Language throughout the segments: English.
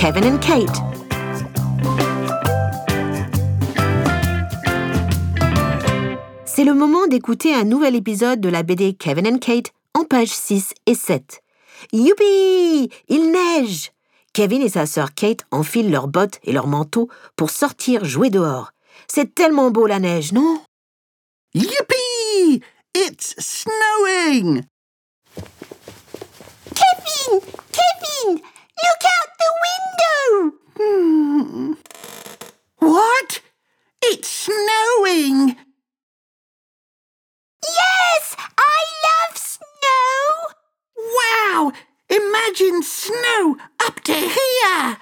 Kevin and Kate. C'est le moment d'écouter un nouvel épisode de la BD Kevin and Kate en pages 6 et 7. Youpi! Il neige! Kevin et sa sœur Kate enfilent leurs bottes et leurs manteaux pour sortir jouer dehors. C'est tellement beau la neige, non? Yippee! It's snowing! Kevin! Kevin! Look out the window! What? It's snowing! Yes! I love snow! Wow! Imagine snow up to here!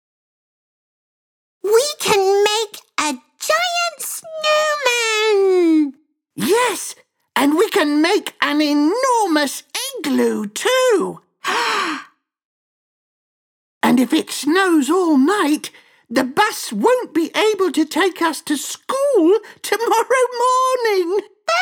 We can make a giant snowman! Yes, and we can make an enormous igloo too! And if it snows all night, the bus won't be able to take us to school tomorrow morning!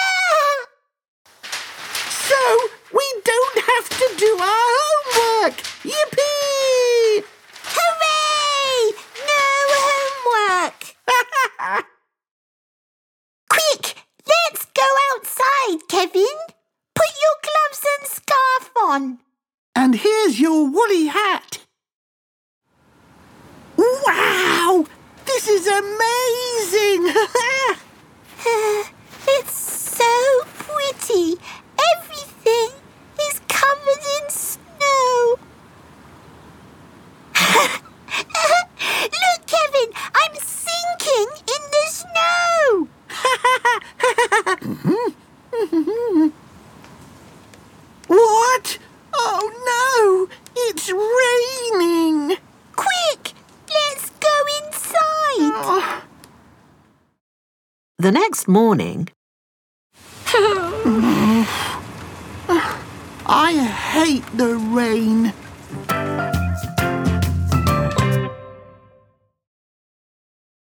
So we don't have to do our homework! Yippee! Hooray! No homework! Quick! Let's go outside, Kevin! Put your gloves and scarf on! And here's your woolly hat. Wow! This is amazing! It's so pretty! Everything is covered in snow! Look, Kevin! I'm sinking in the snow! What? Oh no! It's raining! Quick! Let's go inside! The next morning, I hate the rain.